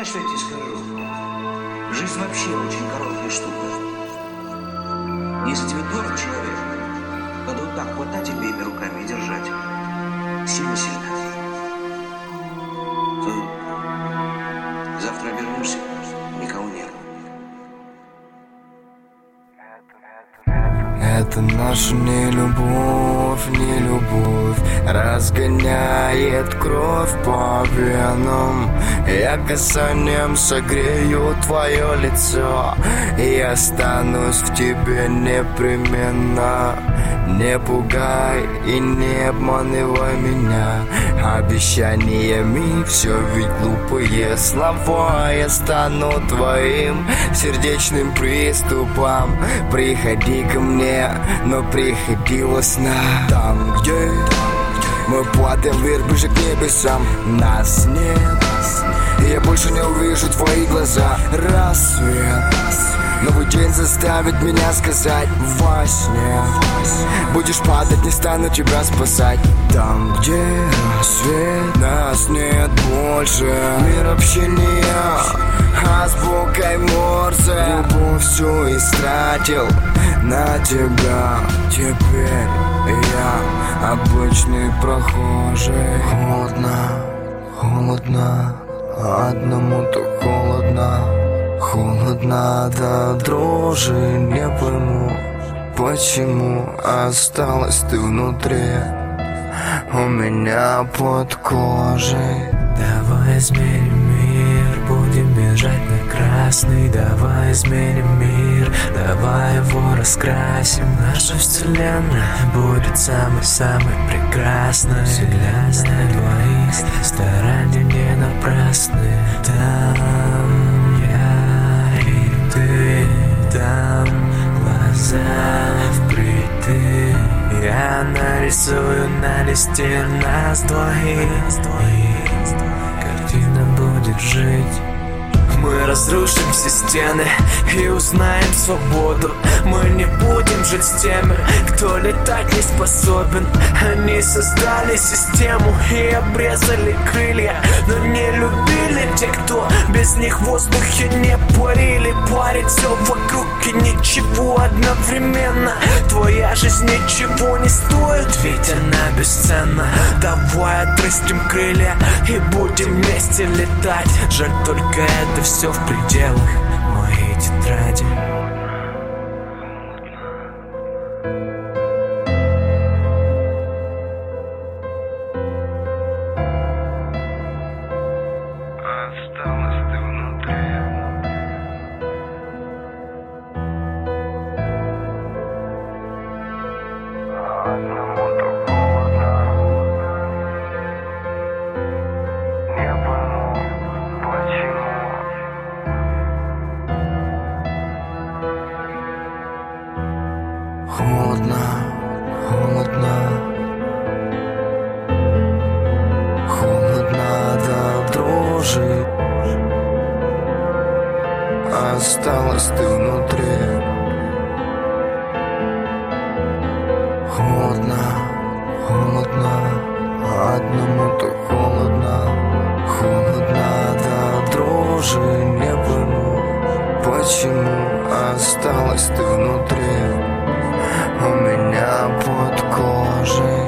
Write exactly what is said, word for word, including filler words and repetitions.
Знаешь, что я тебе скажу? Жизнь вообще очень короткая штука. Если тебе дорог человек, надо вот так хватать обеими руками и держать. Сильно-сильно. Завтра обернешься, никого нет. Это наша не любовь, не любовь разгоняет кровь по венам. Я касанием согрею твое лицо и останусь в тебе непременно. Не пугай и не обманывай меня обещаниями, все ведь глупые слова. Я стану твоим сердечным приступом. Приходи ко мне, но приходи во снах. Там, где мы падаем вверх, ближе к небесам, нас нет, и я больше не увижу твои глаза. Рассвет, новый день заставит меня сказать во сне: будешь падать, не стану тебя спасать. Там, где рассвет, нас нет больше. Мир общения азбукой Морзе. Любовь всю истратил на тебя. Теперь я обычный прохожий. Холодно, холодно, одному так холодно. Холодно до дрожи, не пойму, почему осталась ты внутри у меня под кожей. Давай измерим мир, будем бежать на красный. Давай измерим мир, давай его раскрасим. Наша вселенная будет самой-самой прекрасной. Взгляд на двоих, старания не напрасны. Там я и ты, там глаза впритык. Я нарисую на листе нас двоих, и картина будет жить. Мы разрушим все стены и узнаем свободу. Мы не будем жить с теми, кто летать не способен. Они создали систему и обрезали крылья, но не любили те, кто без них в воздухе не парили. Парить все вокруг и ничего одновременно. Твоя жизнь ничего не стоит, ведь она бесценна. Давай отрастим крылья и будем вместе летать. Жаль, только это все в пределах моей тетради. Осталась ты внутри. Одному так холодно. Не пойму, почему. Холодно, холодно. Холодно до дрожи. Осталась ты внутри. Холодно, холодно, одному так холодно. Холодно до дрожи, не пойму, почему осталась ты внутри у меня под кожей.